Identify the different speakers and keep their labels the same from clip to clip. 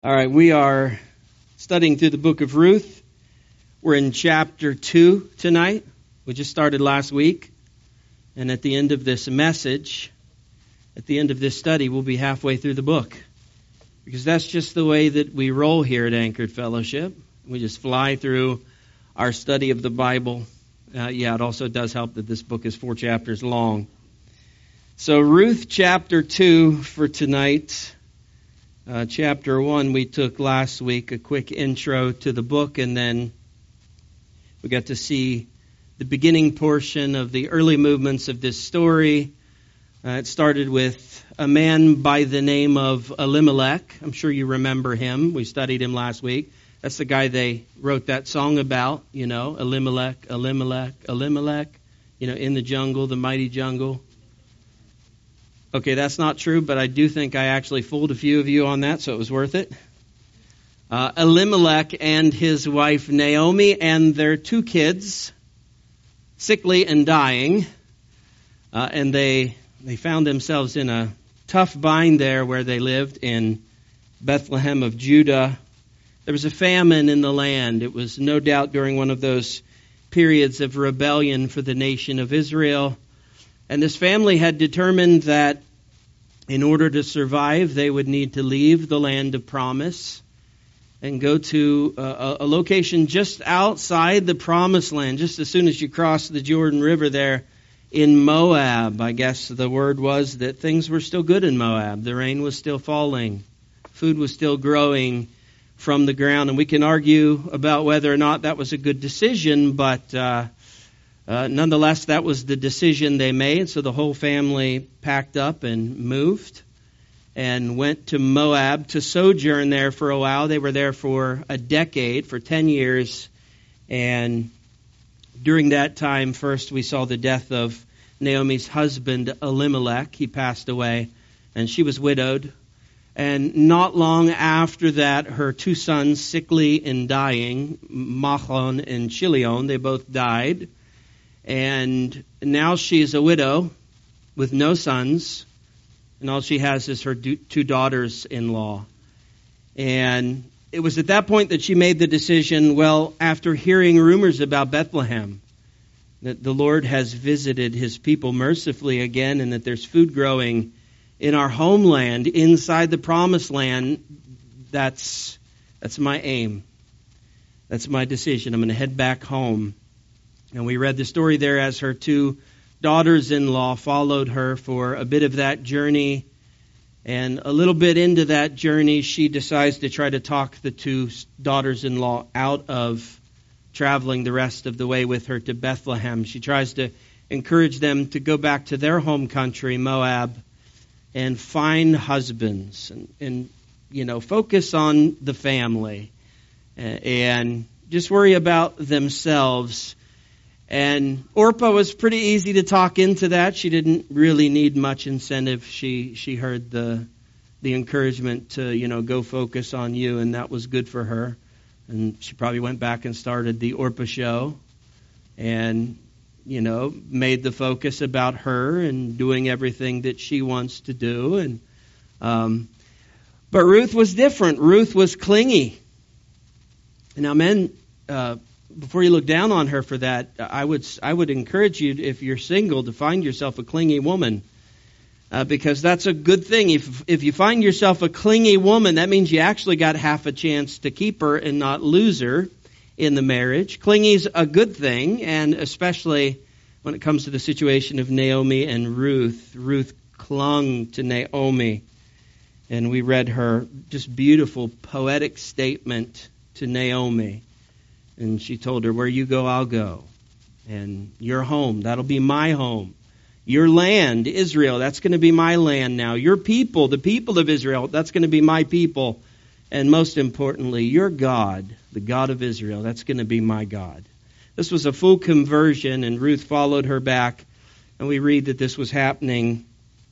Speaker 1: All right, we are studying through the book of Ruth. We're in chapter 2 tonight. We just started last week. And at the end of this message, at the end of this study, we'll be halfway through the book. Because that's just the way that we roll here at Anchored Fellowship. We just fly through our study of the Bible. It also does help that this book is 4 chapters long. So Ruth chapter 2 for tonight. Chapter 1 we took last week, a quick intro to the book, and then we got to see the beginning portion of the early movements of this story. It started with a man by the name of Elimelech. I'm sure you remember him. We studied him last week. That's the guy they wrote that song about, Elimelech, Elimelech, Elimelech, in the jungle, the mighty jungle. Okay, that's not true, but I do think I actually fooled a few of you on that, so it was worth it. Elimelech and his wife Naomi and their 2 kids, sickly and dying, and they found themselves in a tough bind there where they lived in Bethlehem of Judah. There was a famine in the land. It was no doubt during one of those periods of rebellion for the nation of Israel. And this family had determined that in order to survive, they would need to leave the land of promise and go to a location just outside the promised land, just as soon as you cross the Jordan River there in Moab. I guess the word was that things were still good in Moab. The rain was still falling. Food was still growing from the ground. And we can argue about whether or not that was a good decision, but nonetheless, that was the decision they made. So the whole family packed up and moved and went to Moab to sojourn there for a while. They were there for a decade, for 10 years. And during that time, first we saw the death of Naomi's husband, Elimelech. He passed away, and she was widowed. And not long after that, her 2 sons, sickly and dying, Machlon and Chilion, they both died. And now she's a widow with no sons, and all she has is her 2 daughters-in-law. And it was at that point that she made the decision, after hearing rumors about Bethlehem, that the Lord has visited his people mercifully again, and that there's food growing in our homeland, inside the promised land, that's my aim. That's my decision. I'm going to head back home. And we read the story there as her 2 daughters-in-law followed her for a bit of that journey. And a little bit into that journey, she decides to try to talk the 2 daughters-in-law out of traveling the rest of the way with her to Bethlehem. She tries to encourage them to go back to their home country, Moab, and find husbands and focus on the family and just worry about themselves. And Orpah was pretty easy to talk into that. She didn't really need much incentive. She heard the encouragement to, go focus on you, and that was good for her. And she probably went back and started the Orpah show and, made the focus about her and doing everything that she wants to do. And but Ruth was different. Ruth was clingy. Now, men, before you look down on her for that, I would encourage you, if you're single, to find yourself a clingy woman, because that's a good thing. If you find yourself a clingy woman, that means you actually got half a chance to keep her and not lose her in the marriage. Clingy's a good thing, and especially when it comes to the situation of Naomi and Ruth. Ruth clung to Naomi, and we read her just beautiful poetic statement to Naomi. And she told her, where you go, I'll go. And your home, that'll be my home. Your land, Israel, that's going to be my land now. Your people, the people of Israel, that's going to be my people. And most importantly, your God, the God of Israel, that's going to be my God. This was a full conversion, and Ruth followed her back. And we read that this was happening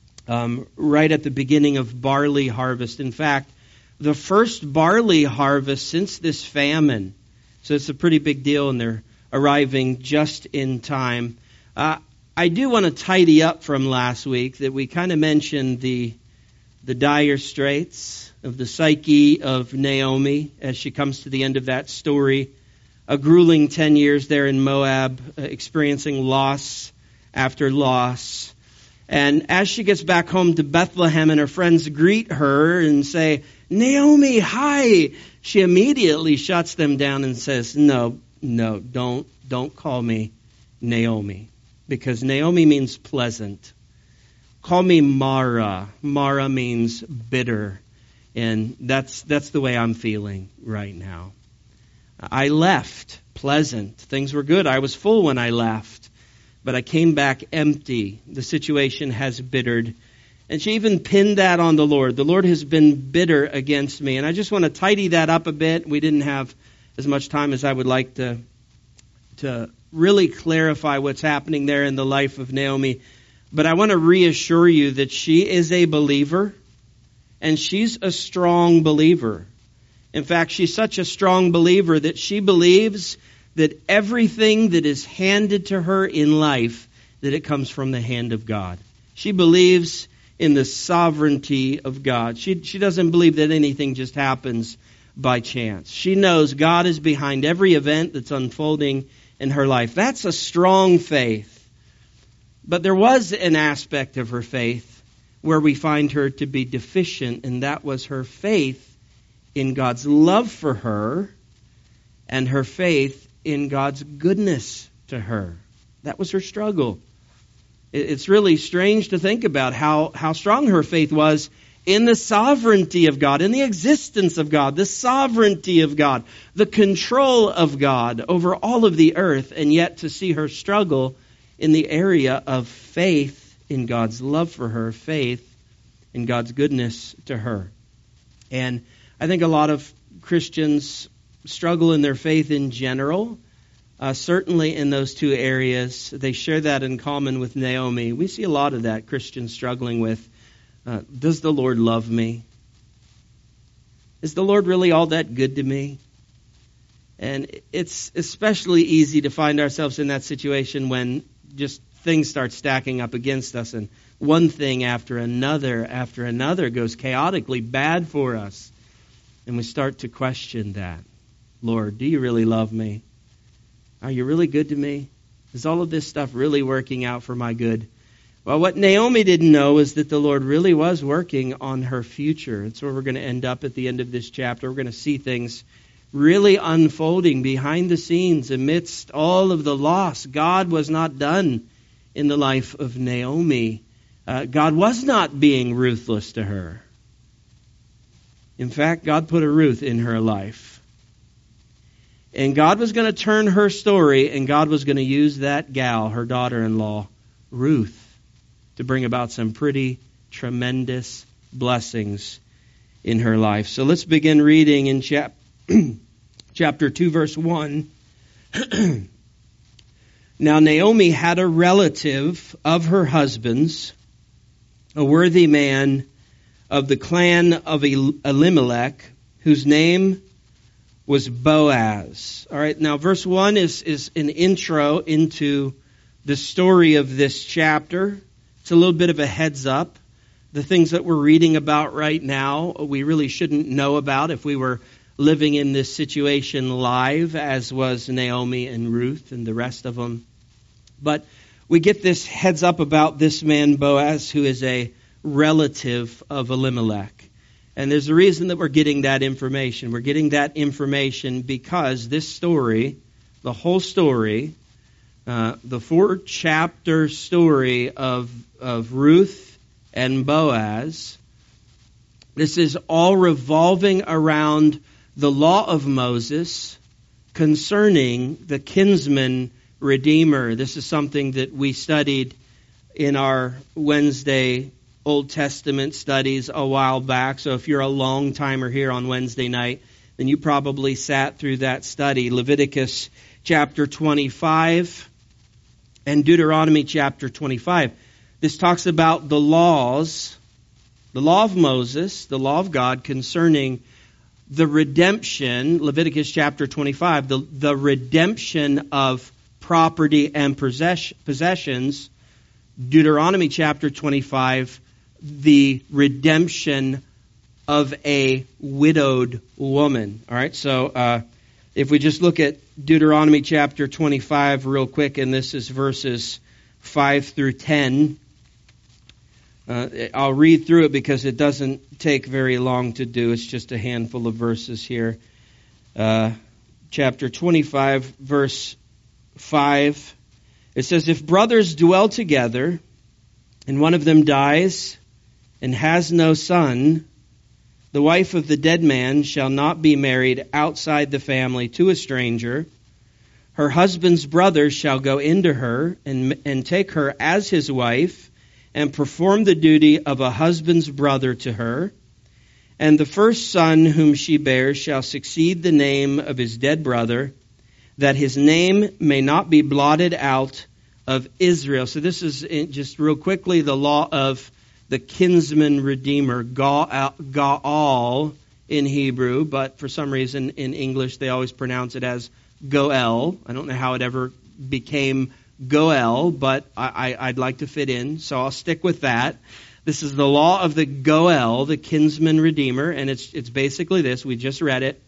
Speaker 1: right at the beginning of barley harvest. In fact, the first barley harvest since this famine. So it's a pretty big deal, and they're arriving just in time. I do want to tidy up from last week that we kind of mentioned the the dire straits of the psyche of Naomi as she comes to the end of that story. A grueling 10 years there in Moab, experiencing loss after loss. And as she gets back home to Bethlehem and her friends greet her and say, "Naomi, hi," she immediately shuts them down and says, No, don't call me Naomi, because Naomi means pleasant. Call me Mara. Mara means bitter. And that's the way I'm feeling right now. I left pleasant. Things were good. I was full when I left. But I came back empty. The situation has bittered. And she even pinned that on the Lord. The Lord has been bitter against me. And I just want to tidy that up a bit. We didn't have as much time as I would like to really clarify what's happening there in the life of Naomi. But I want to reassure you that she is a believer, and she's a strong believer. In fact, she's such a strong believer that she believes that everything that is handed to her in life, that it comes from the hand of God. She believes in the sovereignty of God. She doesn't believe that anything just happens by chance. She knows God is behind every event that's unfolding in her life. That's a strong faith. But there was an aspect of her faith where we find her to be deficient, and that was her faith in God's love for her and her faith in God's goodness to her. That was her struggle. It's really strange to think about how strong her faith was in the sovereignty of God, in the existence of God, the sovereignty of God, the control of God over all of the earth, and yet to see her struggle in the area of faith in God's love for her, faith in God's goodness to her. And I think a lot of Christians struggle in their faith in general, certainly in those two areas. They share that in common with Naomi. We see a lot of that, Christians struggling with, does the Lord love me? Is the Lord really all that good to me? And it's especially easy to find ourselves in that situation when just things start stacking up against us, and one thing after another goes chaotically bad for us. And we start to question that. Lord, do you really love me? Are you really good to me? Is all of this stuff really working out for my good? Well, what Naomi didn't know is that the Lord really was working on her future. That's where we're going to end up at the end of this chapter. We're going to see things really unfolding behind the scenes amidst all of the loss. God was not done in the life of Naomi. God was not being ruthless to her. In fact, God put a Ruth in her life. And God was going to turn her story, and God was going to use that gal, her daughter-in-law, Ruth, to bring about some pretty tremendous blessings in her life. So let's begin reading in chapter 2, verse 1. Now Naomi had a relative of her husband's, a worthy man of the clan of Elimelech, whose name was Boaz. All right, now verse 1 is an intro into the story of this chapter. It's a little bit of a heads up. The things that we're reading about right now, we really shouldn't know about if we were living in this situation live, as was Naomi and Ruth and the rest of them. But we get this heads up about this man Boaz, who is a relative of Elimelech. And there's a reason that we're getting that information. We're getting that information because this story, the whole story, the 4-chapter story of Ruth and Boaz, this is all revolving around the law of Moses concerning the kinsman redeemer. This is something that we studied in our Wednesday Old Testament studies a while back. So if you're a long timer here on Wednesday night, then you probably sat through that study. Leviticus chapter 25 and Deuteronomy chapter 25. This talks about the laws, the law of Moses, the law of God concerning the redemption, Leviticus chapter 25, the redemption of property and possessions. Deuteronomy chapter 25, the redemption of a widowed woman. All right, so if we just look at Deuteronomy chapter 25 real quick, and this is verses 5 through 10. I'll read through it because it doesn't take very long to do. It's just a handful of verses here. Chapter 25, verse 5. It says, "If brothers dwell together, and one of them dies and has no son, the wife of the dead man shall not be married outside the family to a stranger. Her husband's brother shall go into her and take her as his wife and perform the duty of a husband's brother to her. And the first son whom she bears shall succeed the name of his dead brother, that his name may not be blotted out of Israel." So this is, just real quickly, the law of the kinsman redeemer, Ga'al in Hebrew, but for some reason in English they always pronounce it as Goel. I don't know how it ever became Goel, but I'd like to fit in, so I'll stick with that. This is the law of the Goel, the kinsman redeemer, and it's basically this. We just read it.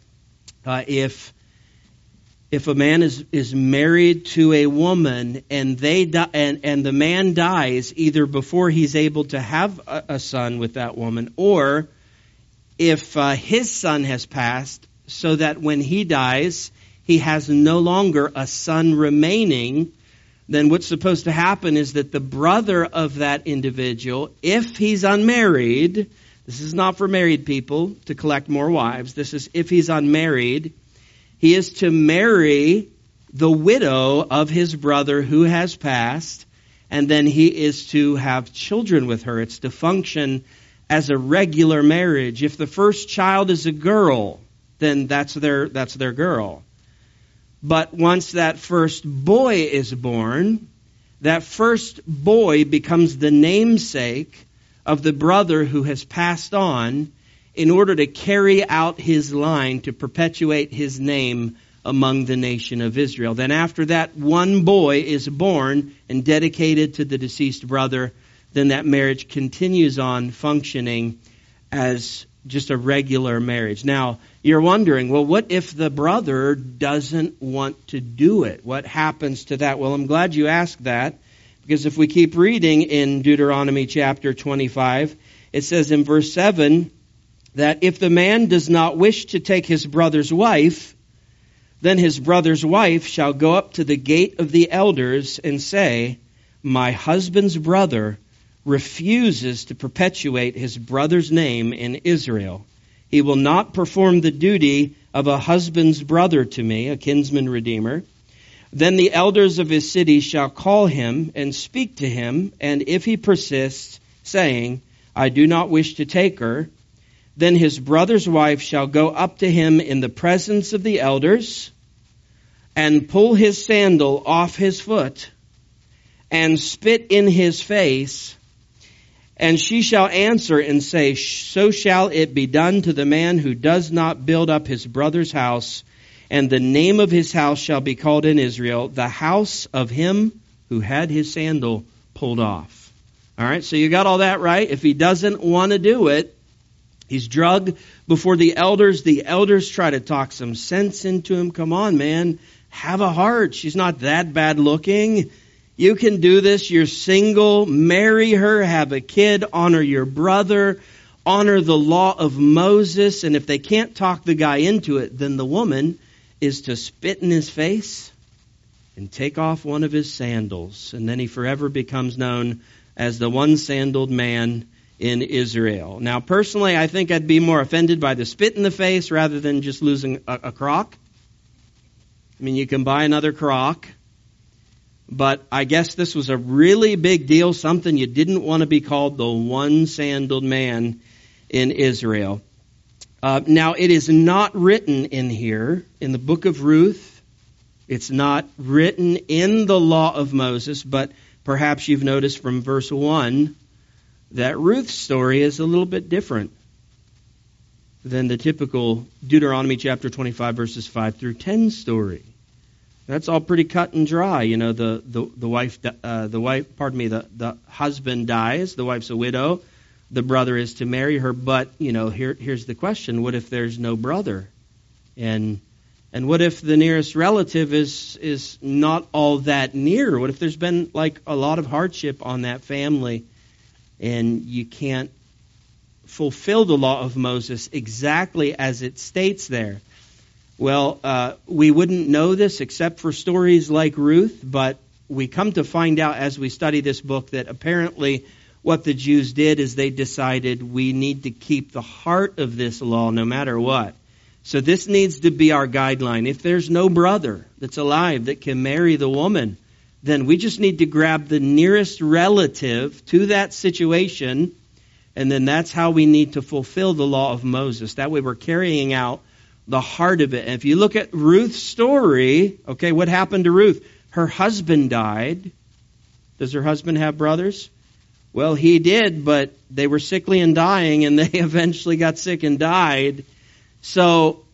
Speaker 1: If a man is married to a woman and and the man dies either before he's able to have a son with that woman, or if his son has passed, so that when he dies he has no longer a son remaining, then what's supposed to happen is that the brother of that individual, if he's unmarried, this is not for married people to collect more wives, this is if he's unmarried, he is to marry the widow of his brother who has passed, and then he is to have children with her. It's to function as a regular marriage. If the first child is a girl, then that's their girl. But once that first boy is born, that first boy becomes the namesake of the brother who has passed on, in order to carry out his line, to perpetuate his name among the nation of Israel. Then after that one boy is born and dedicated to the deceased brother, then that marriage continues on functioning as just a regular marriage. Now, you're wondering, well, what if the brother doesn't want to do it? What happens to that? Well, I'm glad you asked that, because if we keep reading in Deuteronomy chapter 25, it says in verse 7, that if the man does not wish to take his brother's wife, then his brother's wife shall go up to the gate of the elders and say, "My husband's brother refuses to perpetuate his brother's name in Israel. He will not perform the duty of a husband's brother to me," a kinsman redeemer. "Then the elders of his city shall call him and speak to him, and if he persists, saying, 'I do not wish to take her,' then his brother's wife shall go up to him in the presence of the elders and pull his sandal off his foot and spit in his face. And she shall answer and say, 'So shall it be done to the man who does not build up his brother's house. And the name of his house shall be called in Israel, the house of him who had his sandal pulled off.'" All right, so you got all that right. If he doesn't want to do it, he's drugged before the elders. The elders try to talk some sense into him. "Come on, man. Have a heart. She's not that bad looking. You can do this. You're single. Marry her. Have a kid. Honor your brother. Honor the law of Moses." And if they can't talk the guy into it, then the woman is to spit in his face and take off one of his sandals. And then he forever becomes known as the one-sandaled man in Israel. Now, personally, I think I'd be more offended by the spit in the face rather than just losing a crock. I mean, you can buy another crock, but I guess this was a really big deal, something you didn't want to be called the one-sandaled man in Israel. Now, it is not written in here, in the book of Ruth. It's not written in the law of Moses, but perhaps you've noticed from verse 1 that Ruth's story is a little bit different than the typical Deuteronomy chapter 25 verses 5 through 10 story. That's all pretty cut and dry. You know, the husband dies, the wife's a widow, the brother is to marry her. But, here's the question. What if there's no brother? And what if the nearest relative is not all that near? What if there's been like a lot of hardship on that family and you can't fulfill the law of Moses exactly as it states there? Well, we wouldn't know this except for stories like Ruth, but we come to find out as we study this book that apparently what the Jews did is they decided we need to keep the heart of this law no matter what. So this needs to be our guideline. If there's no brother that's alive that can marry the woman, then we just need to grab the nearest relative to that situation, and then that's how we need to fulfill the law of Moses. That way we're carrying out the heart of it. And if you look at Ruth's story, okay, what happened to Ruth? Her husband died. Does her husband have brothers? Well, he did, but they were sickly and dying, and they eventually got sick and died. So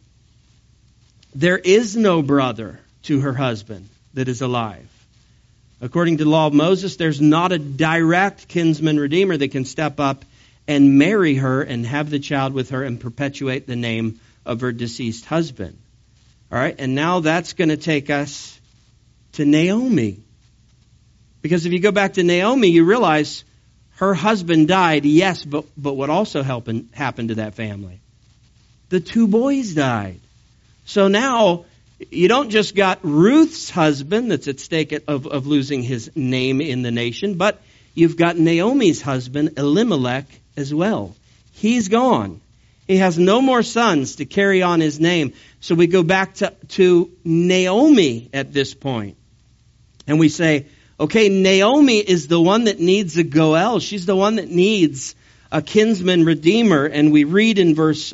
Speaker 1: there is no brother to her husband that is alive. According to the law of Moses, there's not a direct kinsman redeemer that can step up and marry her and have the child with her and perpetuate the name of her deceased husband. All right, and now that's going to take us to Naomi. Because if you go back to Naomi, you realize her husband died, yes, but what also happened to that family? The two boys died. So now you don't just got Ruth's husband that's at stake of losing his name in the nation, but you've got Naomi's husband, Elimelech, as well. He's gone. He has no more sons to carry on his name. So we go back to Naomi at this point. And we say, okay, Naomi is the one that needs a Goel. She's the one that needs a kinsman redeemer. And we read in verse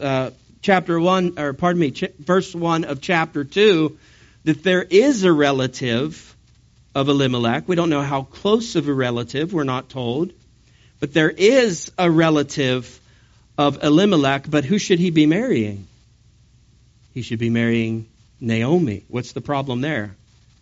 Speaker 1: 1 of chapter 2, that there is a relative of Elimelech. We don't know how close of a relative, we're not told. But there is a relative of Elimelech, but who should he be marrying? He should be marrying Naomi. What's the problem there?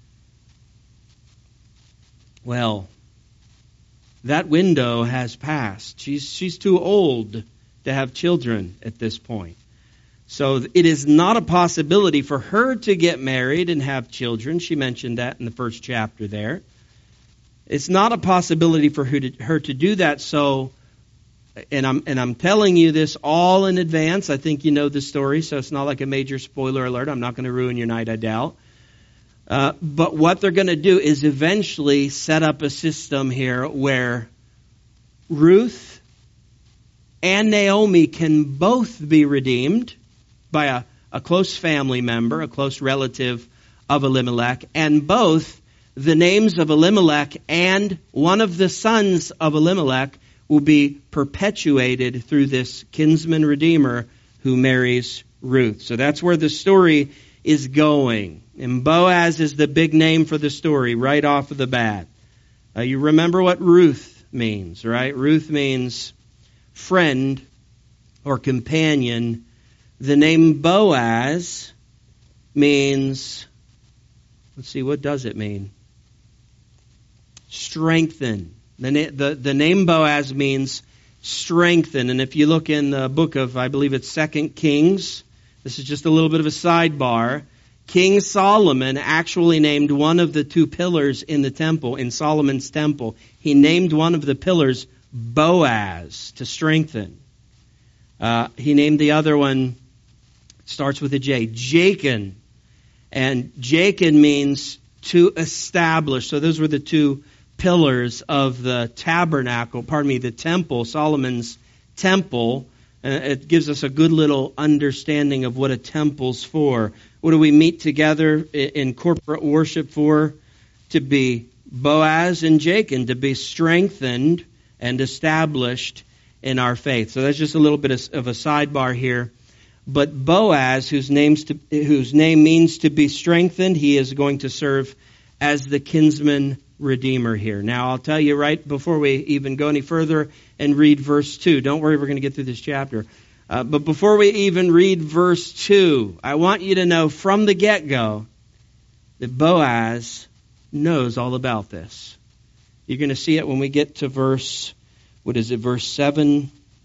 Speaker 1: Well, that window has passed. She's too old to have children at this point. So it is not a possibility for her to get married and have children. She mentioned that in the first chapter there. It's not a possibility for her to do that. So, and I'm telling you this all in advance. I think you know the story, so it's not like a major spoiler alert. I'm not going to ruin your night, I doubt. But what they're going to do is eventually set up a system here where Ruth and Naomi can both be redeemed by a close family member, a close relative of Elimelech, and both the names of Elimelech and one of the sons of Elimelech will be perpetuated through this kinsman redeemer who marries Ruth. So that's where the story is going. And Boaz is the big name for the story right off of the bat. You remember what Ruth means, right? Ruth means friend or companion. The name Boaz means, let's see, what does it mean? Strengthen. The name Boaz means strengthen. And if you look in the book of, I believe it's 2 Kings, this is just a little bit of a sidebar. King Solomon actually named one of the two pillars in the temple, in Solomon's temple. He named one of the pillars Boaz, to strengthen. He named the other one, starts with a J, Jachin. And Jachin means to establish. So those were the two pillars of the tabernacle, the temple, Solomon's temple. And it gives us a good little understanding of what a temple's for. What do we meet together in corporate worship for? To be Boaz and Jachin, to be strengthened and established in our faith. So that's just a little bit of a sidebar here. But Boaz, whose name means to be strengthened, he is going to serve as the kinsman redeemer here. Now, I'll tell you right before we even go any further and read verse 2. Don't worry, we're going to get through this chapter. But before we even read verse 2, I want you to know from the get-go that Boaz knows all about this. You're going to see it when we get to verse 7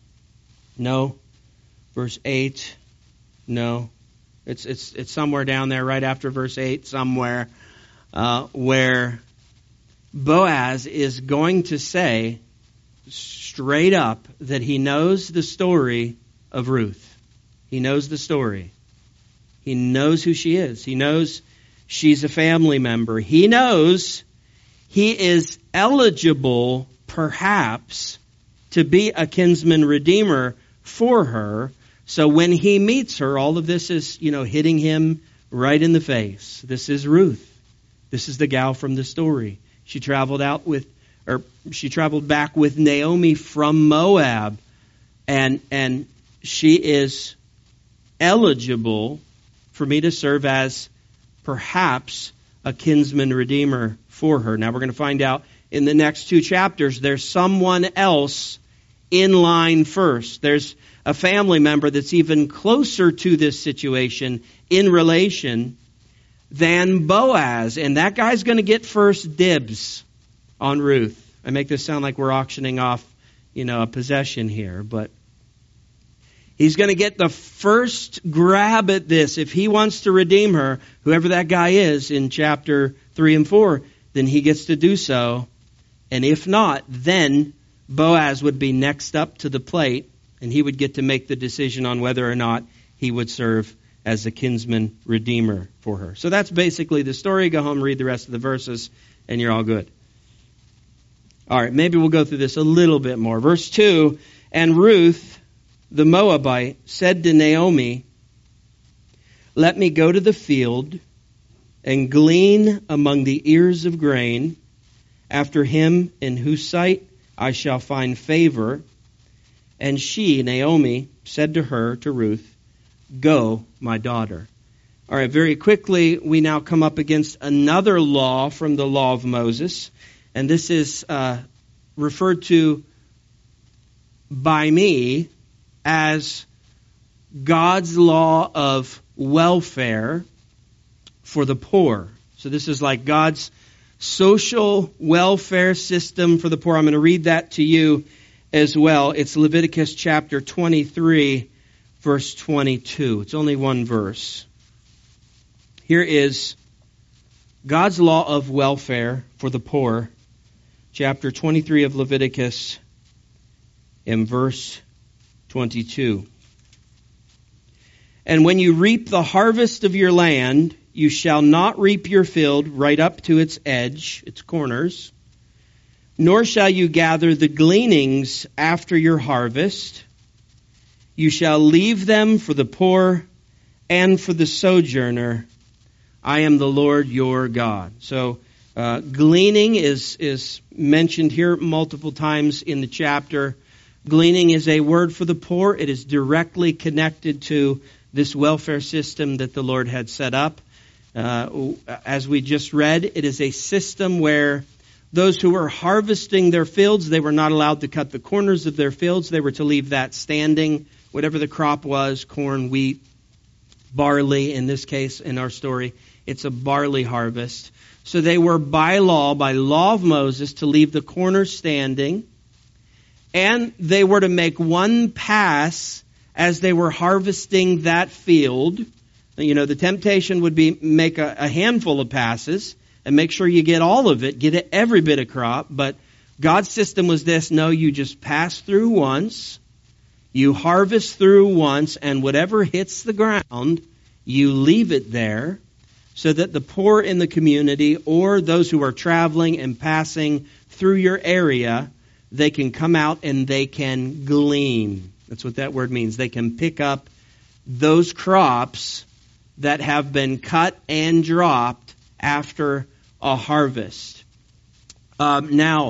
Speaker 1: No. Verse 8? No. It's somewhere down there right after verse 8, somewhere, where Boaz is going to say straight up that he knows the story of Ruth. He knows the story. He knows who she is. He knows she's a family member. He knows he is eligible, perhaps, to be a kinsman redeemer for her. So when he meets her, all of this is, hitting him right in the face. This is Ruth. This is the gal from the story. She traveled back with Naomi from Moab, and she is eligible for me to serve as perhaps a kinsman redeemer for her. Now we're going to find out in the next 2 chapters there's someone else in line first. There's a family member that's even closer to this situation in relation than Boaz. And that guy's going to get first dibs on Ruth. I make this sound like we're auctioning off, a possession here. But he's going to get the first grab at this. If he wants to redeem her, whoever that guy is in chapter 3 and 4, then he gets to do so. And if not, then Boaz would be next up to the plate, and he would get to make the decision on whether or not he would serve as a kinsman redeemer for her. So that's basically the story. Go home, read the rest of the verses, and you're all good. All right, maybe we'll go through this a little bit more. Verse 2, and Ruth, the Moabite, said to Naomi, "Let me go to the field and glean among the ears of grain after him in whose sight I shall find favor." And she, Naomi, said to her, to Ruth, "Go, my daughter." All right, very quickly, we now come up against another law from the law of Moses. And this is referred to by me as God's law of welfare for the poor. So this is like God's social welfare system for the poor. I'm going to read that to you as well. It's Leviticus chapter 23, verse 22. It's only one verse. Here is God's law of welfare for the poor, chapter 23 of Leviticus, in verse 22. "And when you reap the harvest of your land, you shall not reap your field right up to its edge, its corners, nor shall you gather the gleanings after your harvest. You shall leave them for the poor and for the sojourner. I am the Lord your God." So gleaning is mentioned here multiple times in the chapter. Gleaning is a word for the poor. It is directly connected to this welfare system that the Lord had set up. As we just read, it is a system where those who were harvesting their fields, they were not allowed to cut the corners of their fields. They were to leave that standing, whatever the crop was, corn, wheat, barley. In this case, in our story, it's a barley harvest. So they were by law of Moses, to leave the corners standing. And they were to make one pass as they were harvesting that field. The temptation would be make a handful of passes and make sure you get all of it, get every bit of crop. But God's system was this: no, you just pass through once, you harvest through once, and whatever hits the ground, you leave it there so that the poor in the community or those who are traveling and passing through your area, they can come out and they can glean. That's what that word means. They can pick up those crops that have been cut and dropped after a harvest. Now,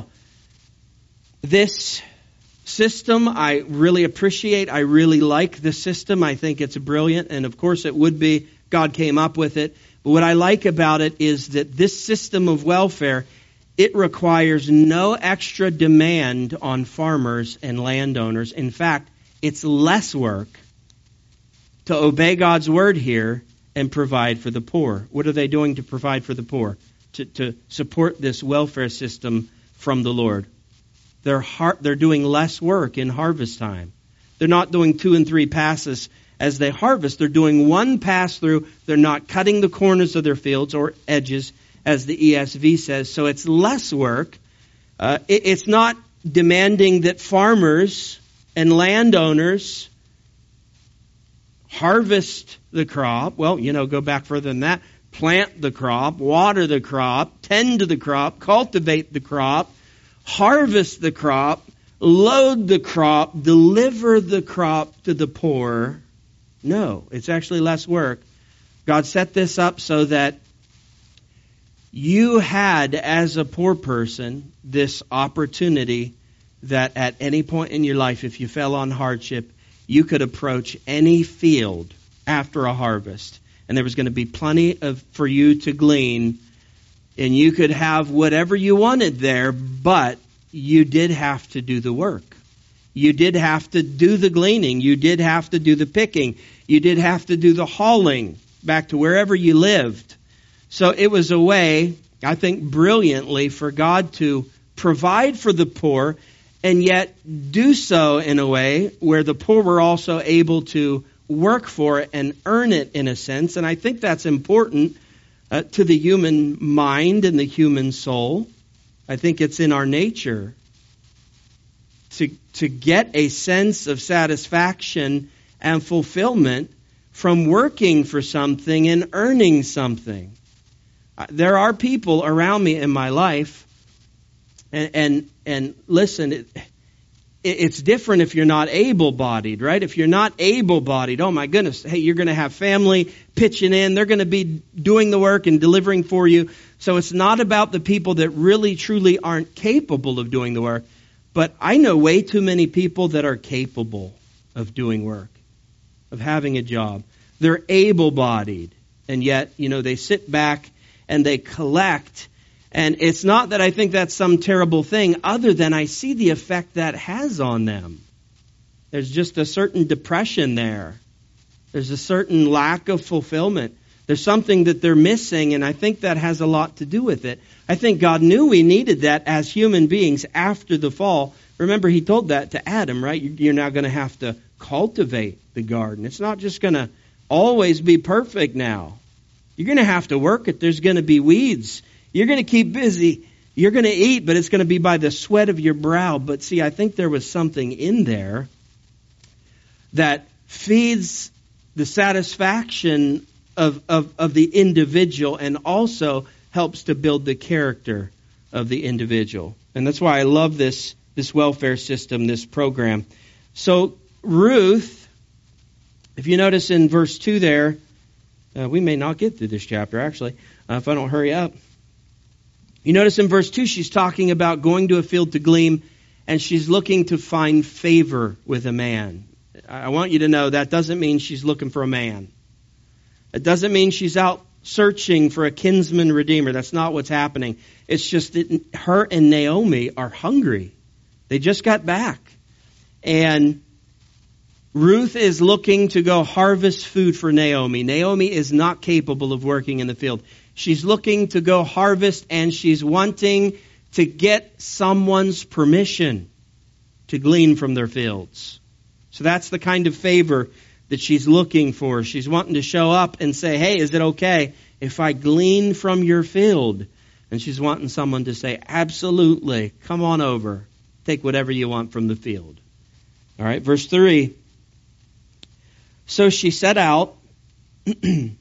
Speaker 1: this system I really appreciate. I really like the system. I think it's brilliant, and of course it would be. God came up with it. But what I like about it is that this system of welfare, it requires no extra demand on farmers and landowners. In fact, it's less work to obey God's word here and provide for the poor. What are they doing to provide for the poor? To support this welfare system from the Lord. They're doing less work in harvest time. They're not doing 2 and 3 passes as they harvest. They're doing one pass through. They're not cutting the corners of their fields or edges, as the ESV says. So it's less work. It's not demanding that farmers and landowners harvest the crop. Well, go back further than that. Plant the crop, water the crop, tend to the crop, cultivate the crop, harvest the crop, load the crop, deliver the crop to the poor. No, it's actually less work. God set this up so that you had, as a poor person, this opportunity that at any point in your life, if you fell on hardship, you could approach any field after a harvest. And there was going to be plenty for you to glean. And you could have whatever you wanted there, but you did have to do the work. You did have to do the gleaning. You did have to do the picking. You did have to do the hauling back to wherever you lived. So it was a way, I think brilliantly, for God to provide for the poor and yet do so in a way where the poor were also able to work for it and earn it in a sense. And I think that's important to the human mind and the human soul. I think it's in our nature to get a sense of satisfaction and fulfillment from working for something and earning something. There are people around me in my life, and listen, it's different if you're not able-bodied, right? If you're not able-bodied, oh my goodness, hey, you're going to have family pitching in. They're going to be doing the work and delivering for you. So it's not about the people that really, truly aren't capable of doing the work. But I know way too many people that are capable of doing work, of having a job. They're able-bodied, and yet, they sit back and they collect. And it's not that I think that's some terrible thing, other than I see the effect that has on them. There's just a certain depression there. There's a certain lack of fulfillment. There's something that they're missing, and I think that has a lot to do with it. I think God knew we needed that as human beings after the fall. Remember, He told that to Adam, right? You're now going to have to cultivate the garden. It's not just going to always be perfect now. You're going to have to work it. There's going to be weeds. You're going to keep busy. You're going to eat, but it's going to be by the sweat of your brow. But see, I think there was something in there that feeds the satisfaction of the individual and also helps to build the character of the individual. And that's why I love this welfare system, this program. So Ruth, if you notice in verse 2 there, we may not get through this chapter actually, if I don't hurry up. You notice in verse 2, she's talking about going to a field to glean, and she's looking to find favor with a man. I want you to know that doesn't mean she's looking for a man. It doesn't mean she's out searching for a kinsman redeemer. That's not what's happening. It's just that her and Naomi are hungry. They just got back. And Ruth is looking to go harvest food for Naomi. Naomi is not capable of working in the field. She's looking to go harvest, and she's wanting to get someone's permission to glean from their fields. So that's the kind of favor that she's looking for. She's wanting to show up and say, hey, is it okay if I glean from your field? And she's wanting someone to say, absolutely, come on over. Take whatever you want from the field. All right, verse 3. So she set out and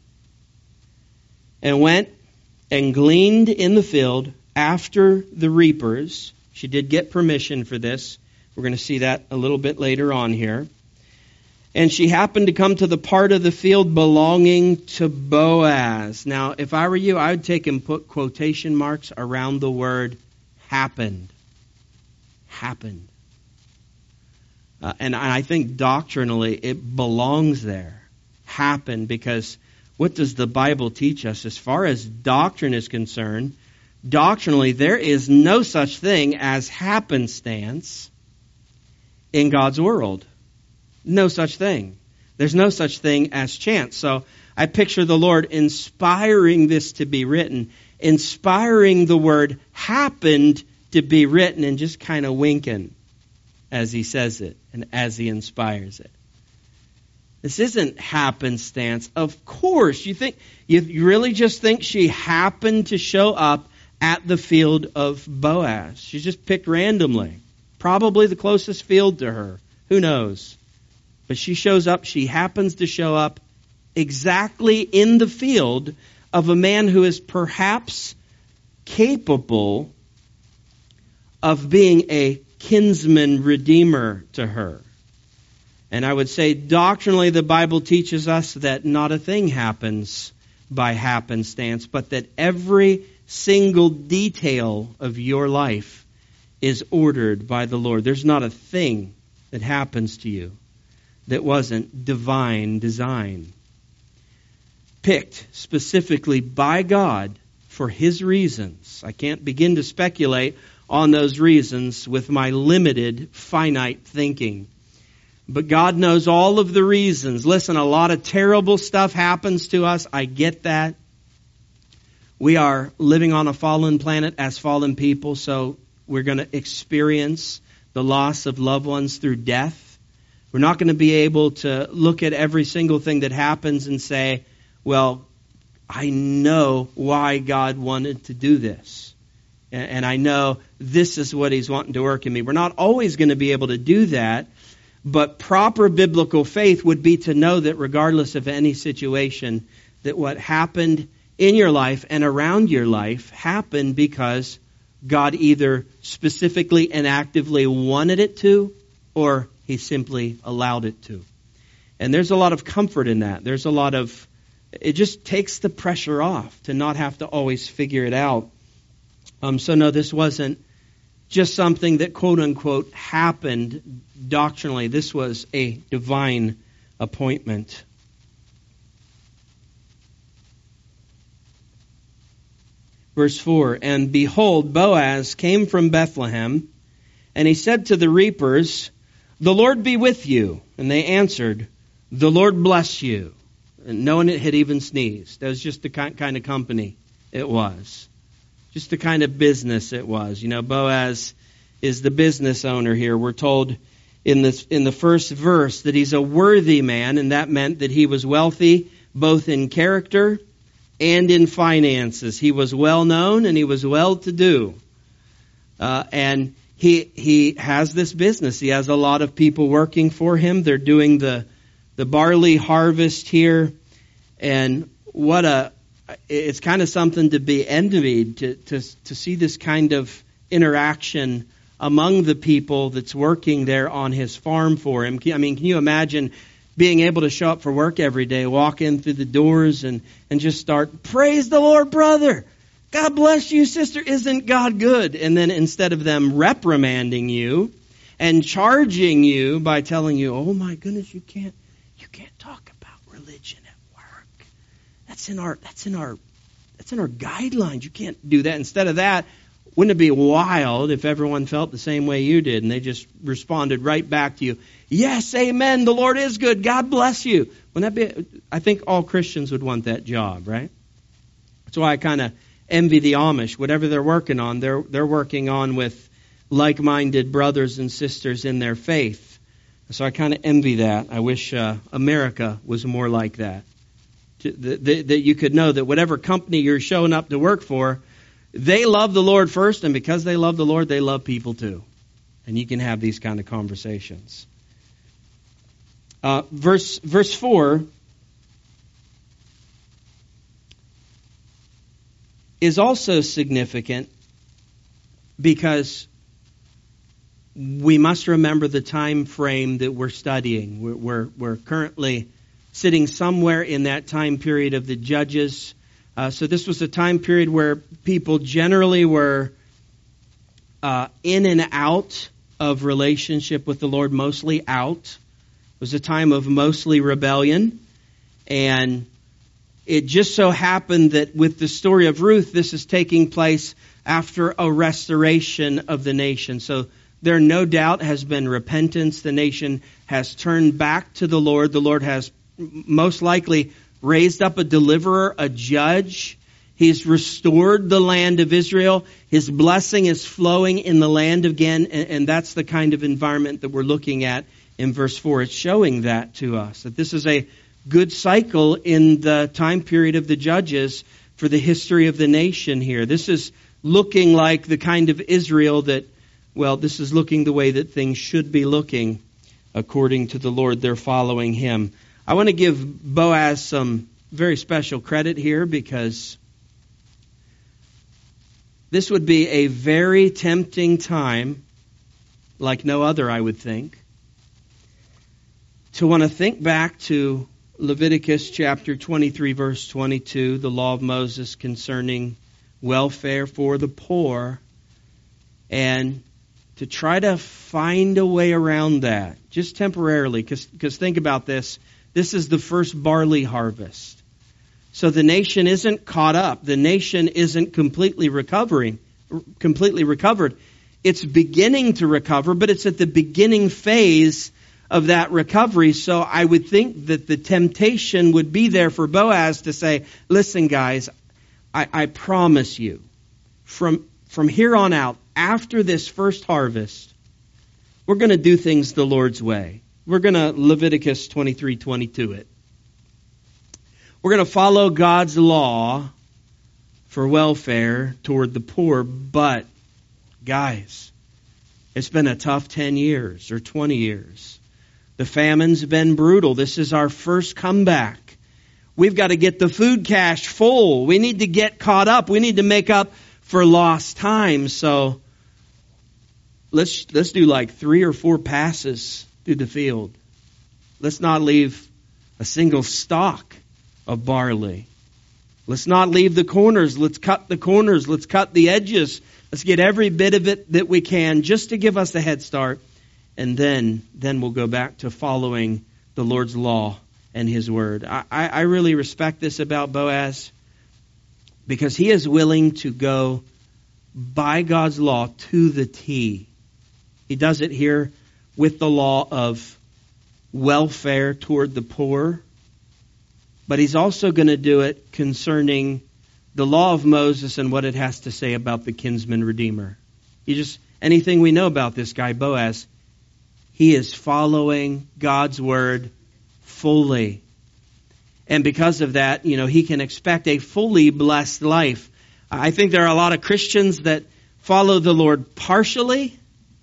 Speaker 1: went and gleaned in the field after the reapers. She did get permission for this. We're going to see that a little bit later on here. And she happened to come to the part of the field belonging to Boaz. Now, if I were you, I would take and put quotation marks around the word happened. Happened. And I think doctrinally it belongs there. Happened, because what does the Bible teach us? As far as doctrine is concerned, doctrinally there is no such thing as happenstance in God's world. No such thing. There's no such thing as chance. So I picture the Lord inspiring this to be written, inspiring the word happened to be written, and just kind of winking as He says it. and as he inspires it. This isn't happenstance. Of course, you really just think she happened to show up at the field of Boaz. She just picked randomly. Probably the closest field to her. Who knows? But she shows up, she happens to show up exactly in the field of a man who is perhaps capable of being a kinsman redeemer to her. And I would say doctrinally the Bible teaches us that not a thing happens by happenstance, but that every single detail of your life is ordered by the Lord. There's not a thing that happens to you that wasn't divine design. Picked specifically by God for His reasons. I can't begin to speculate on those reasons with my limited, finite thinking. But God knows all of the reasons. Listen, a lot of terrible stuff happens to us. I get that. We are living on a fallen planet as fallen people, so we're going to experience the loss of loved ones through death. We're not going to be able to look at every single thing that happens and say, well, I know why God wanted to do this. And I know this is what He's wanting to work in me. We're not always going to be able to do that. But proper biblical faith would be to know that regardless of any situation, that what happened in your life and around your life happened because God either specifically and actively wanted it to, or He simply allowed it to. And there's a lot of comfort in that. It just takes the pressure off to not have to always figure it out. So no, this wasn't just something that quote unquote happened doctrinally. This was a divine appointment. Verse 4, and behold, Boaz came from Bethlehem, and he said to the reapers, the Lord be with you. And they answered, the Lord bless you. And no one had even sneezed. That was just the kind of company it was. Just the kind of business it was. You know, Boaz is the business owner here. We're told in the first verse that he's a worthy man, and that meant that he was wealthy both in character and in finances. He was well known and he was well to do. And he has this business. He has a lot of people working for him. They're doing the barley harvest here. And it's kind of something to be envied to see this kind of interaction among the people that's working there on his farm for him. I mean, can you imagine being able to show up for work every day, walk in through the doors and just start, praise the Lord, brother. God bless you, sister. Isn't God good? And then instead of them reprimanding you and charging you by telling you, oh my goodness, you can't talk about religion at work. That's in our guidelines. You can't do that. Instead of that, wouldn't it be wild if everyone felt the same way you did and they just responded right back to you, yes, amen, the Lord is good, God bless you. Wouldn't that be? I think all Christians would want that job, right? That's why I kind of envy the Amish. Whatever they're working on, they're working on with like-minded brothers and sisters in their faith. So I kind of envy that. I wish America was more like that. That you could know that whatever company you're showing up to work for, they love the Lord first, and because they love the Lord, they love people too. And you can have these kind of conversations. Verse 4 is also significant because we must remember the time frame that we're studying. We're currently sitting somewhere in that time period of the Judges. So this was a time period where people generally were in and out of relationship with the Lord, mostly out. It was a time of mostly rebellion. And it just so happened that with the story of Ruth, this is taking place after a restoration of the nation. So there no doubt has been repentance. The nation has turned back to the Lord. The Lord has most likely raised up a deliverer, a judge. He's restored the land of Israel. His blessing is flowing in the land again, and that's the kind of environment that we're looking at in verse 4. It's showing that to us, that this is a good cycle in the time period of the judges for the history of the nation here. This is looking like the kind of Israel that, well, this is looking the way that things should be looking according to the Lord. They're following him. I want to give Boaz some very special credit here, because this would be a very tempting time, like no other, I would think, to want to think back to Leviticus chapter 23, verse 22, the law of Moses concerning welfare for the poor, and to try to find a way around that, just temporarily, because think about this. This is the first barley harvest. So the nation isn't caught up. The nation isn't completely recovered. It's beginning to recover, but it's at the beginning phase of that recovery. So I would think that the temptation would be there for Boaz to say, listen, guys, I promise you, from here on out, after this first harvest, we're going to do things the Lord's way. We're going to Leviticus 23:22 it. We're going to follow God's law for welfare toward the poor. But, guys, it's been a tough 10 years or 20 years. The famine's been brutal. This is our first comeback. We've got to get the food cache full. We need to get caught up. We need to make up for lost time. So let's do like 3 or 4 passes through the field. Let's not leave a single stalk of barley. Let's not leave the corners. Let's cut the corners. Let's cut the edges. Let's get every bit of it that we can, just to give us a head start. And then we'll go back to following the Lord's law and his word. I really respect this about Boaz, because he is willing to go by God's law to the T. He does it here with the law of welfare toward the poor, but he's also going to do it concerning the law of Moses and what it has to say about the kinsman redeemer. Anything we know about this guy, Boaz, he is following God's word fully. And because of that, he can expect a fully blessed life. I think there are a lot of Christians that follow the Lord partially,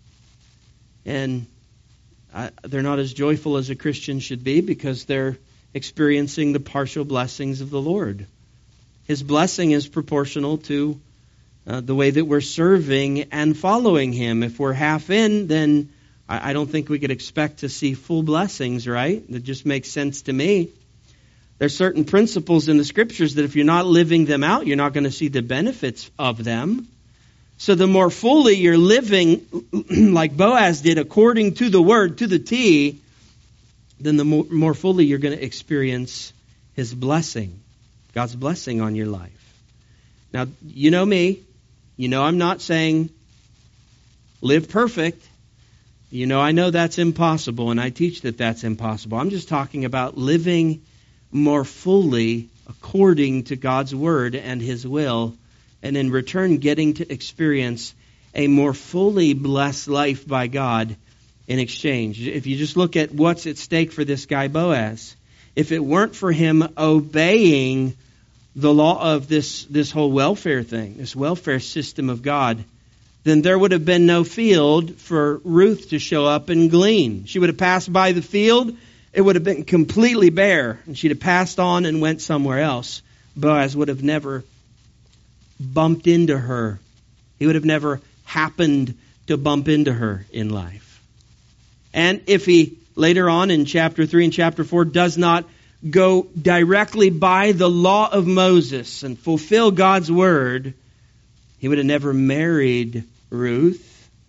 Speaker 1: and they're not as joyful as a Christian should be, because they're experiencing the partial blessings of the Lord. His blessing is proportional to the way that we're serving and following him. If we're half in, then I don't think we could expect to see full blessings, right? That just makes sense to me. There's certain principles in the Scriptures that if you're not living them out, you're not going to see the benefits of them. So the more fully you're living, like Boaz did, according to the word, to the T, then the more fully you're going to experience his blessing, God's blessing on your life. Now, you know me. You know I'm not saying live perfect. I know that's impossible, and I teach that that's impossible. I'm just talking about living more fully according to God's word and his will, and in return getting to experience a more fully blessed life by God in exchange. If you just look at what's at stake for this guy Boaz, if it weren't for him obeying the law of this whole welfare thing, this welfare system of God, then there would have been no field for Ruth to show up and glean. She would have passed by the field. It would have been completely bare, and she'd have passed on and went somewhere else. Boaz would have never bumped into her. He would have never happened to bump into her in life. And if he, later on in chapter 3 and chapter 4, does not go directly by the law of Moses and fulfill God's word, he would have never married Ruth.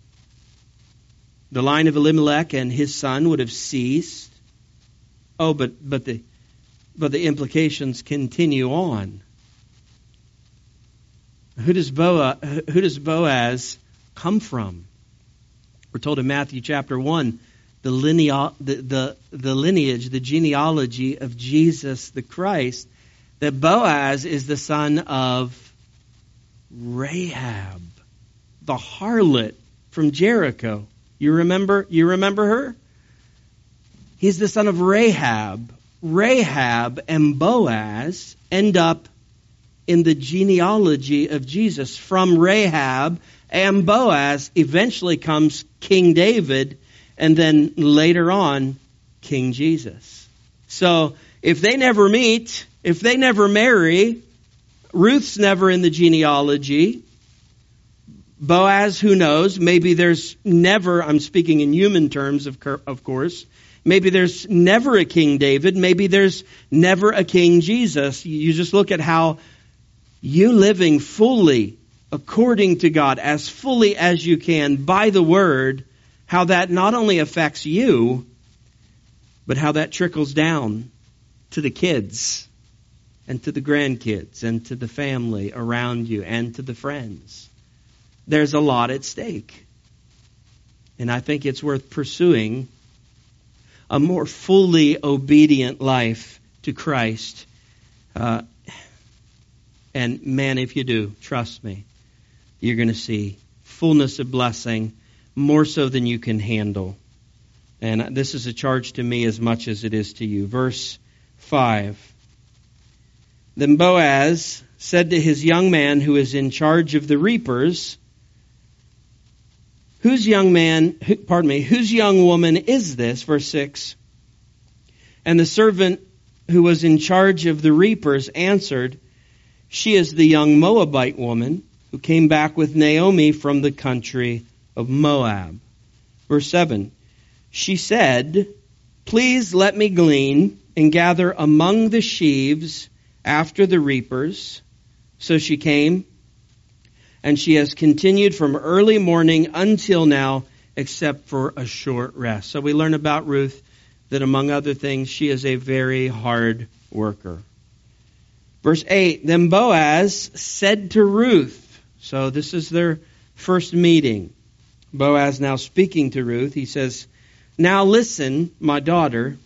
Speaker 1: The line of Elimelech and his son would have ceased. Oh, but the implications continue on. Who does Boaz come from? We're told in Matthew chapter 1, the lineage, the genealogy of Jesus the Christ, that Boaz is the son of Rahab, the harlot from Jericho. You remember her? He's the son of Rahab. Rahab and Boaz end up in the genealogy of Jesus. From Rahab and Boaz eventually comes King David, and then later on, King Jesus. So if they never meet, if they never marry, Ruth's never in the genealogy. Boaz, who knows? Maybe there's never, I'm speaking in human terms, of course. Maybe there's never a King David. Maybe there's never a King Jesus. You just look at how you living fully according to God, as fully as you can by the Word, how that not only affects you, but how that trickles down to the kids and to the grandkids and to the family around you and to the friends. There's a lot at stake. And I think it's worth pursuing a more fully obedient life to Christ. And man, if you do, trust me, you're going to see fullness of blessing, more so than you can handle. And this is a charge to me as much as it is to you. Verse 5. Then Boaz said to his young man who is in charge of the reapers, whose young woman is this? Verse 6. And the servant who was in charge of the reapers answered, she is the young Moabite woman who came back with Naomi from the country of Moab. Verse 7. She said, please let me glean and gather among the sheaves after the reapers. So she came, and she has continued from early morning until now, except for a short rest. So we learn about Ruth that, among other things, she is a very hard worker. Verse 8, then Boaz said to Ruth, so this is their first meeting. Boaz now speaking to Ruth, he says, now listen, my daughter,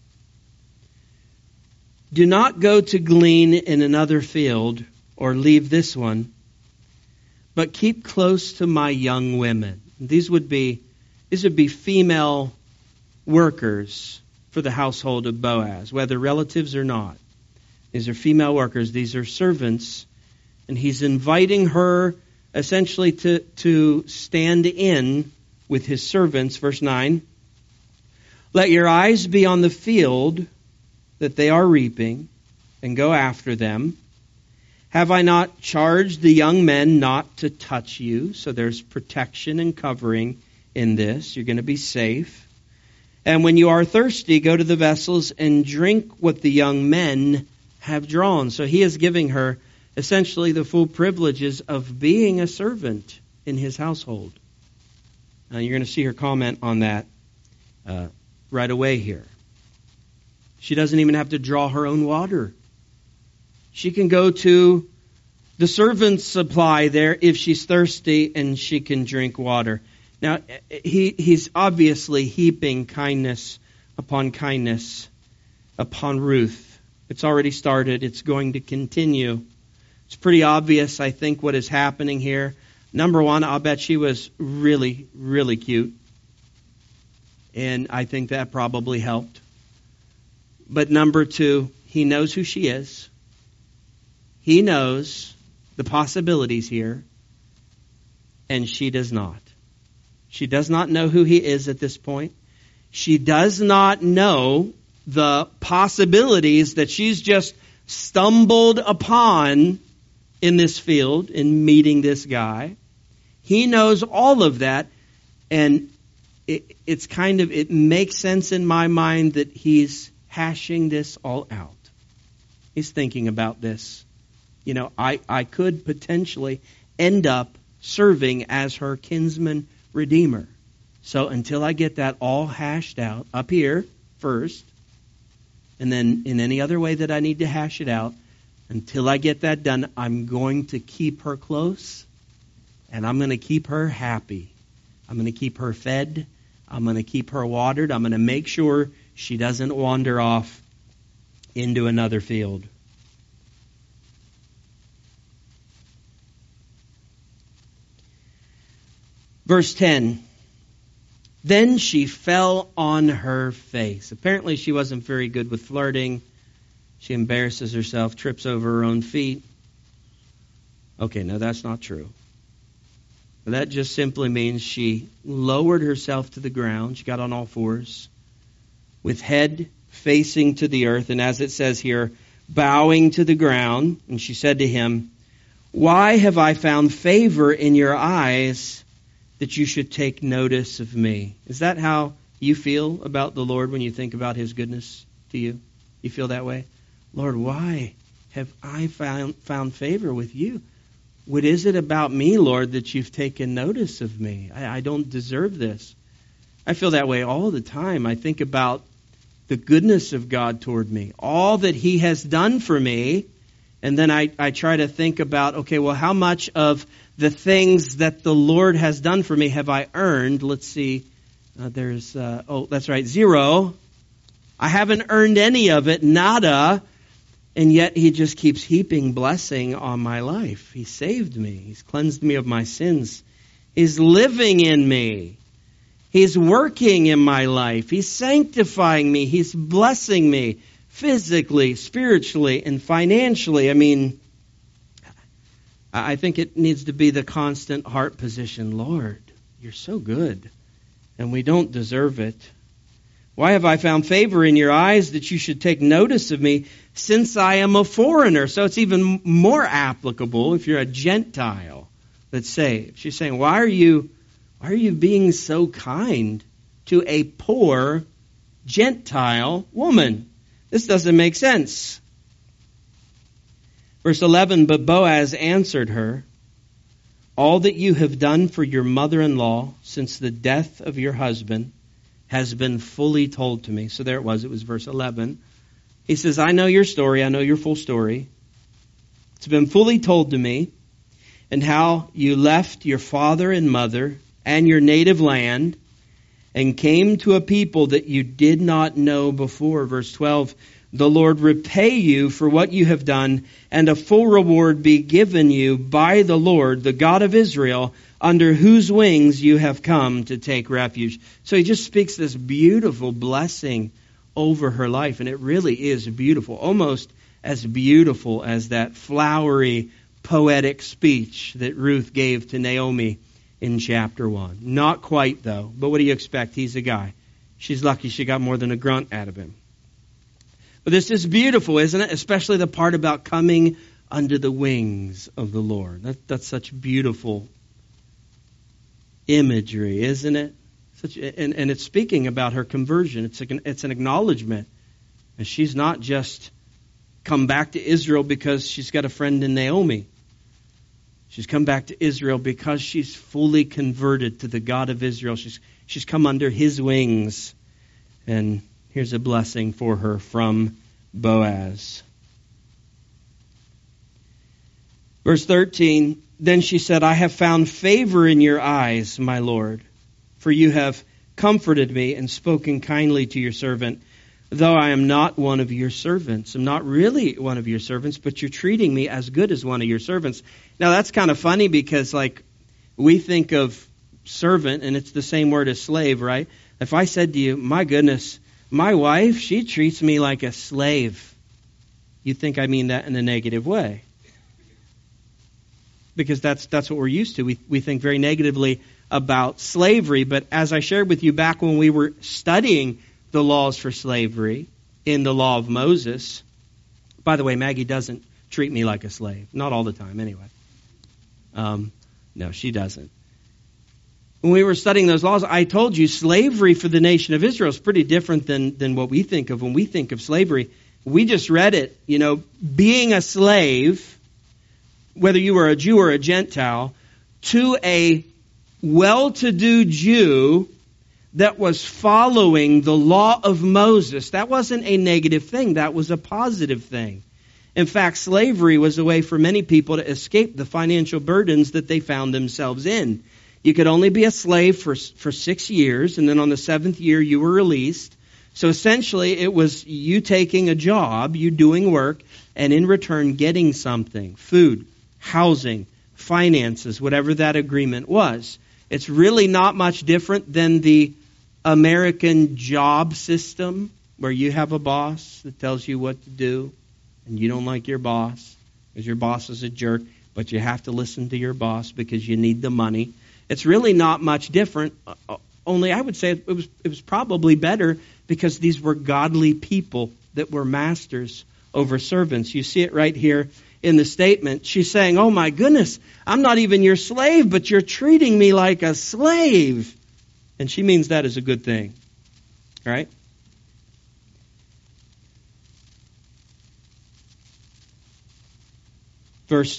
Speaker 1: do not go to glean in another field or leave this one, but keep close to my young women. These would be female workers for the household of Boaz, whether relatives or not. These are female workers. These are servants. And he's inviting her essentially to stand in with his servants. Verse 9. Let your eyes be on the field that they are reaping, and go after them. Have I not charged the young men not to touch you? So there's protection and covering in this. You're going to be safe. And when you are thirsty, go to the vessels and drink what the young men have drawn. So he is giving her essentially the full privileges of being a servant in his household. Now you're going to see her comment on that right away here. She doesn't even have to draw her own water. She can go to the servant's supply there if she's thirsty, and she can drink water. Now, he's obviously heaping kindness upon Ruth. It's already started. It's going to continue. It's pretty obvious, I think, what is happening here. Number one, I'll bet she was really, really cute. And I think that probably helped. But number two, he knows who she is. He knows the possibilities here. And she does not. She does not know who he is at this point. She does not know the possibilities that she's just stumbled upon in this field in meeting this guy. He knows all of that, and it makes sense in my mind that he's hashing this all out. He's thinking about this. You know, I could potentially end up serving as her kinsman redeemer. So until I get that all hashed out up here first, and then in any other way that I need to hash it out, until I get that done, I'm going to keep her close, and I'm going to keep her happy. I'm going to keep her fed. I'm going to keep her watered. I'm going to make sure she doesn't wander off into another field. Verse 10. Then she fell on her face. Apparently she wasn't very good with flirting. She embarrasses herself, trips over her own feet. Okay, no, that's not true. That just simply means she lowered herself to the ground. She got on all fours with head facing to the earth. And as it says here, bowing to the ground. And she said to him, "Why have I found favor in your eyes that you should take notice of me?" Is that how you feel about the Lord when you think about his goodness to you? You feel that way? Lord, why have I found favor with you? What is it about me, Lord, that you've taken notice of me? I don't deserve this. I feel that way all the time. I think about the goodness of God toward me, all that he has done for me, and then I try to think about, okay, well, how much of the things that the Lord has done for me have I earned? Let's see. That's right, 0. I haven't earned any of it, nada. And yet he just keeps heaping blessing on my life. He saved me. He's cleansed me of my sins. He's living in me. He's working in my life. He's sanctifying me. He's blessing me physically, spiritually, and financially. I mean, I think it needs to be the constant heart position. Lord, you're so good, and we don't deserve it. Why have I found favor in your eyes that you should take notice of me, since I am a foreigner? So it's even more applicable if you're a Gentile that's saved. She's saying, why are you being so kind to a poor Gentile woman? This doesn't make sense. Verse 11, but Boaz answered her, all that you have done for your mother-in-law since the death of your husband has been fully told to me. So there it was verse 11. He says, I know your story, I know your full story. It's been fully told to me, and how you left your father and mother and your native land and came to a people that you did not know before. Verse 12, the Lord repay you for what you have done, and a full reward be given you by the Lord, the God of Israel, under whose wings you have come to take refuge. So he just speaks this beautiful blessing over her life, and it really is beautiful, almost as beautiful as that flowery, poetic speech that Ruth gave to Naomi in chapter 1. Not quite, though, but what do you expect? He's a guy. She's lucky she got more than a grunt out of him. But this is beautiful, isn't it? Especially the part about coming under the wings of the Lord. That's such beautiful imagery, isn't it? And it's speaking about her conversion. It's an acknowledgement. And she's not just come back to Israel because she's got a friend in Naomi. She's come back to Israel because she's fully converted to the God of Israel. She's come under his wings. And here's a blessing for her from Boaz. Verse 13, then she said, I have found favor in your eyes, my Lord, for you have comforted me and spoken kindly to your servant, though I am not one of your servants. I'm not really one of your servants, but you're treating me as good as one of your servants. Now that's kind of funny because we think of servant, and it's the same word as slave, right? If I said to you, my goodness, my wife, she treats me like a slave, you think I mean that in a negative way. Because that's what we're used to. We think very negatively about slavery. But as I shared with you back when we were studying the laws for slavery in the law of Moses, by the way, Maggie doesn't treat me like a slave. Not all the time, anyway. No, she doesn't. When we were studying those laws, I told you slavery for the nation of Israel is pretty different than what we think of when we think of slavery. We just read it, being a slave, whether you were a Jew or a Gentile, to a well-to-do Jew that was following the law of Moses. That wasn't a negative thing. That was a positive thing. In fact, slavery was a way for many people to escape the financial burdens that they found themselves in. You could only be a slave for 6 years, and then on the 7th year you were released. So essentially it was you taking a job, you doing work, and in return getting something, food, housing, finances, whatever that agreement was. It's really not much different than the American job system where you have a boss that tells you what to do and you don't like your boss because your boss is a jerk, but you have to listen to your boss because you need the money. It's really not much different, only I would say it was probably better because these were godly people that were masters over servants. You see it right here in the statement. She's saying, oh my goodness, I'm not even your slave, but you're treating me like a slave. And she means that as a good thing, right? Verse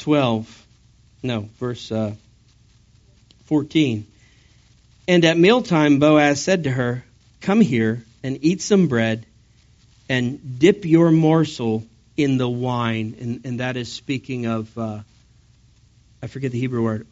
Speaker 1: 14. And at mealtime Boaz said to her, come here and eat some bread and dip your morsel in the wine. And that is speaking of, I forget the Hebrew word,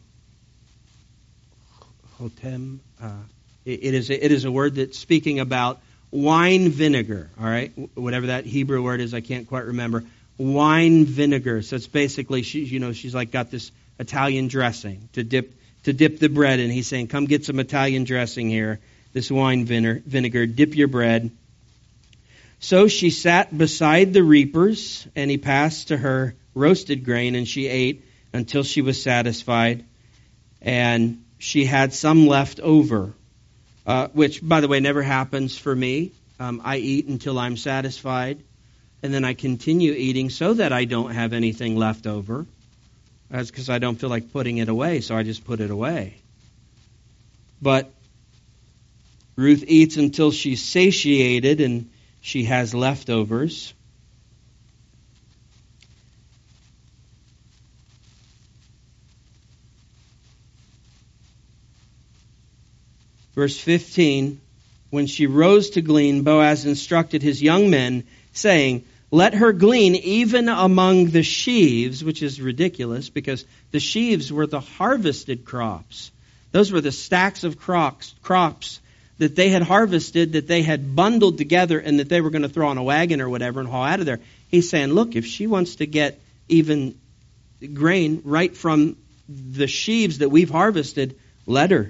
Speaker 1: hotem. It is a word that's speaking about wine vinegar, all right? Whatever that Hebrew word is, I can't quite remember. Wine vinegar. So it's basically, she's like got this Italian dressing to dip the bread in. He's saying, come get some Italian dressing here, this wine vinegar, dip your bread. So she sat beside the reapers, and he passed to her roasted grain, and she ate until she was satisfied, and she had some left over. Which, by the way, never happens for me. I eat until I'm satisfied, and then I continue eating so that I don't have anything left over. That's because I don't feel like putting it away, so I just put it away. But Ruth eats until she's satiated and she has leftovers. Verse 15, when she rose to glean, Boaz instructed his young men, saying, let her glean even among the sheaves, which is ridiculous because the sheaves were the harvested crops. Those were the stacks of crops that they had harvested, that they had bundled together, and that they were going to throw on a wagon or whatever and haul out of there. He's saying, look, if she wants to get even grain right from the sheaves that we've harvested, let her.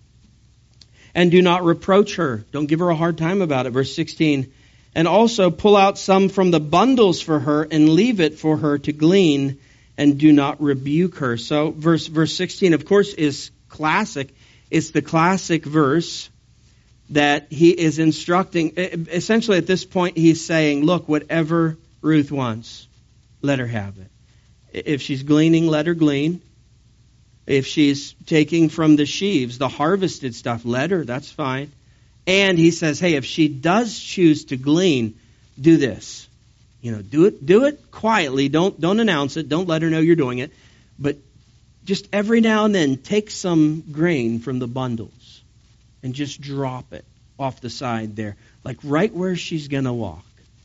Speaker 1: And do not reproach her. Don't give her a hard time about it. Verse 16. And also pull out some from the bundles for her and leave it for her to glean, and do not rebuke her. So verse 16, of course, is classic. It's the classic verse that he is instructing. Essentially at this point he's saying, look, whatever Ruth wants, let her have it. If she's gleaning, let her glean. If she's taking from the sheaves, the harvested stuff, let her, that's fine. And he says, hey, if she does choose to glean, do this. Do it quietly. Don't announce it. Don't let her know you're doing it. But just every now and then, take some grain from the bundles and just drop it off the side there, like right where she's going to walk.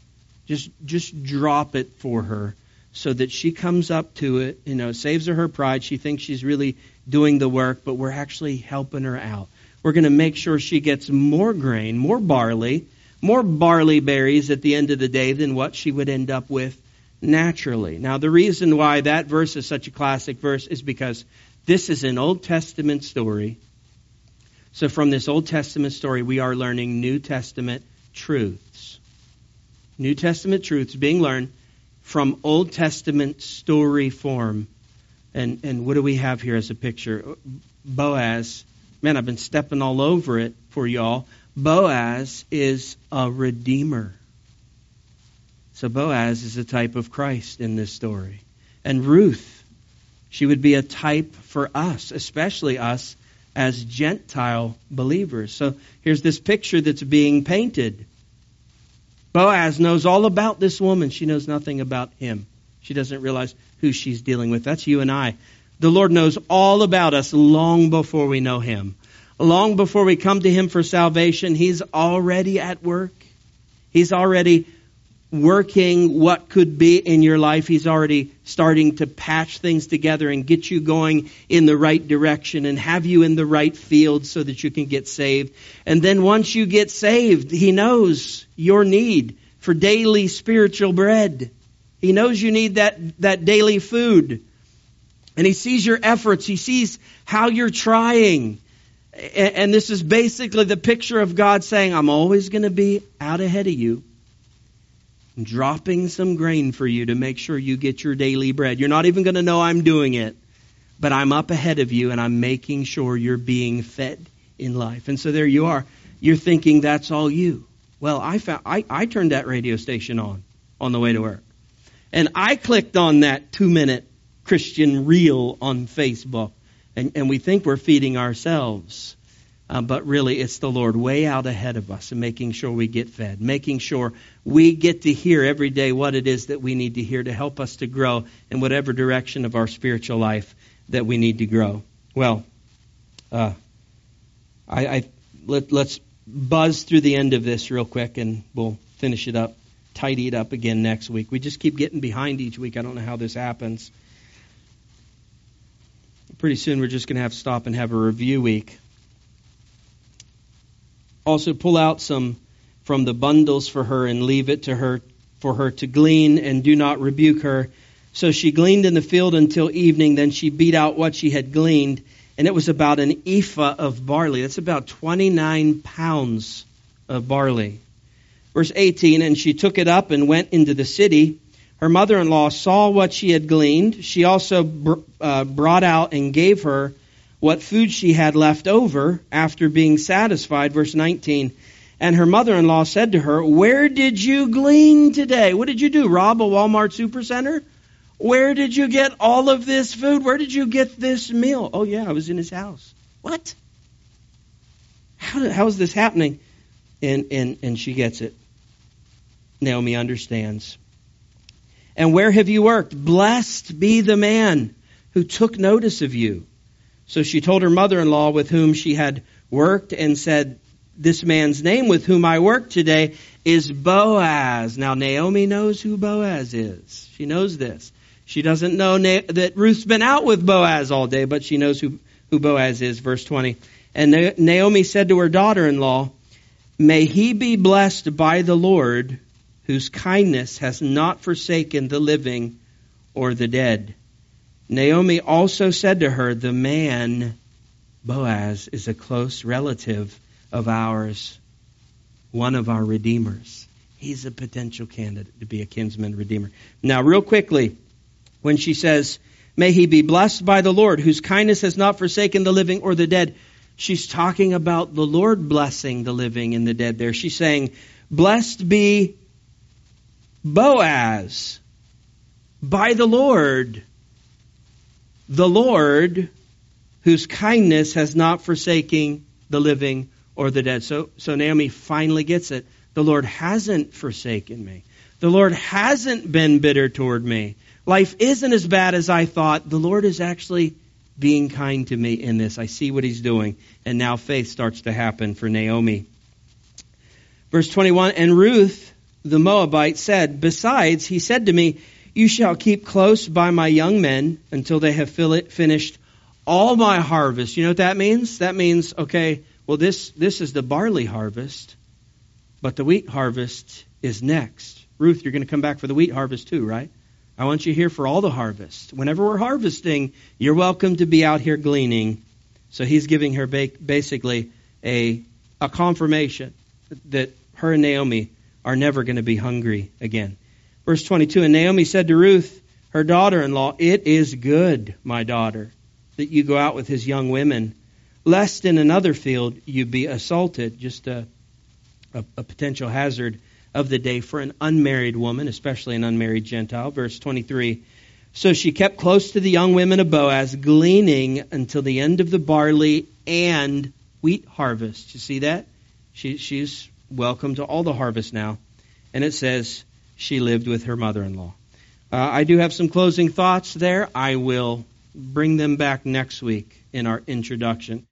Speaker 1: Just drop it for her, so that she comes up to it, saves her pride. She thinks she's really doing the work, but we're actually helping her out. We're going to make sure she gets more grain, more barley berries at the end of the day than what she would end up with naturally. Now, the reason why that verse is such a classic verse is because this is an Old Testament story. So from this Old Testament story, we are learning New Testament truths. New Testament truths being learned from Old Testament story form. And what do we have here as a picture? Boaz. Man, I've been stepping all over it for y'all. Boaz is a redeemer. So Boaz is a type of Christ in this story. And Ruth, she would be a type for us, especially us as Gentile believers. So here's this picture that's being painted. Boaz knows all about this woman. She knows nothing about him. She doesn't realize who she's dealing with. That's you and I. The Lord knows all about us long before we know him. Long before we come to him for salvation, he's already at work. He's already working what could be in your life. He's already starting to patch things together and get you going in the right direction and have you in the right field so that you can get saved. And then once you get saved, he knows your need for daily spiritual bread. He knows you need that daily food. And he sees your efforts. He sees how you're trying. And this is basically the picture of God saying, I'm always going to be out ahead of you, dropping some grain for you to make sure you get your daily bread. You're not even going to know I'm doing it, but I'm up ahead of you and I'm making sure you're being fed in life. And so there you are. You're thinking that's all you. Well, I turned that radio station on the way to work. And I clicked on that 2-minute Christian reel on Facebook. And we think we're feeding ourselves. But really, it's the Lord way out ahead of us and making sure we get fed. Making sure we get to hear every day what it is that we need to hear to help us to grow in whatever direction of our spiritual life that we need to grow. Well, let's buzz through the end of this real quick and we'll finish it up, tidy it up again next week. We just keep getting behind each week. I don't know how this happens. Pretty soon we're just going to have to stop and have a review week. Also pull out some from the bundles for her and leave it to her for her to glean, and do not rebuke her. So she gleaned in the field until evening. Then she beat out what she had gleaned, and it was about an ephah of barley. That's about 29 pounds of barley. Verse 18, and she took it up and went into the city. Her mother-in-law saw what she had gleaned. She also brought out and gave her what food she had left over after being satisfied. Verse 19, and her mother-in-law said to her, where did you glean today? What did you do, rob a Walmart supercenter? Where did you get all of this food? Where did you get this meal? Oh, yeah, I was in his house. What? How is this happening? And she gets it. Naomi understands. And where have you worked? Blessed be the man who took notice of you. So she told her mother-in-law with whom she had worked and said, this man's name with whom I work today is Boaz. Now Naomi knows who Boaz is. She knows this. She doesn't know that Ruth's been out with Boaz all day, but she knows who Boaz is. Verse 20. And Naomi said to her daughter-in-law, may he be blessed by the Lord, whose kindness has not forsaken the living or the dead. Naomi also said to her, the man, Boaz, is a close relative of ours, one of our redeemers. He's a potential candidate to be a kinsman redeemer. Now, real quickly, when she says, may he be blessed by the Lord, whose kindness has not forsaken the living or the dead, she's talking about the Lord blessing the living and the dead there. She's saying, blessed be Boaz by the Lord whose kindness has not forsaken the living or the dead. So Naomi finally gets it. The Lord hasn't forsaken me. The Lord hasn't been bitter toward me. Life isn't as bad as I thought. The Lord is actually being kind to me in this. I see what he's doing. And now faith starts to happen for Naomi. Verse 21, and Ruth the Moabite said, besides, he said to me, you shall keep close by my young men until they have finished all my harvest. You know what that means? That means, okay, well, this is the barley harvest, but the wheat harvest is next. Ruth, you're going to come back for the wheat harvest too, right? I want you here for all the harvest. Whenever we're harvesting, you're welcome to be out here gleaning. So he's giving her basically a confirmation that her and Naomi are never going to be hungry again. Verse 22, and Naomi said to Ruth, her daughter-in-law, it is good, my daughter, that you go out with his young women, lest in another field you be assaulted. Just a potential hazard of the day for an unmarried woman, especially an unmarried Gentile. Verse 23, so she kept close to the young women of Boaz, gleaning until the end of the barley and wheat harvest. You see that? She's welcome to all the harvest now. And it says she lived with her mother-in-law. I do have some closing thoughts there. I will bring them back next week in our introduction.